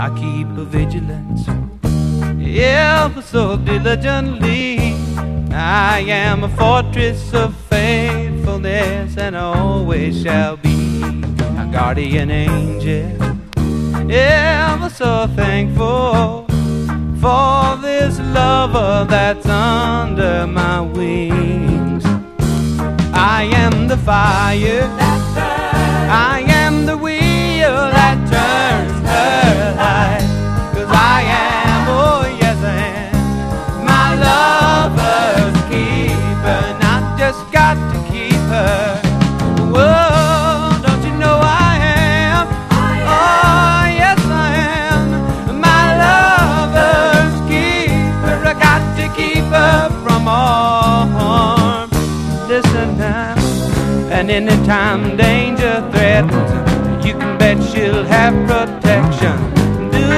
I keep a vigilance, ever so diligently. I am a fortress of faithfulness, and I always shall be a guardian angel. Ever so thankful for this lover that's under my wings. I am the fire that burns. I am the wheel that turns her light. 'Cause I am, oh yes I am, my lover's keeper. Not just got to keep her. Whoa, don't you know I am? Oh yes I am, my lover's keeper. I got to keep her from all harm. Listen now, and anytime danger threatens, you can bet she'll have protection.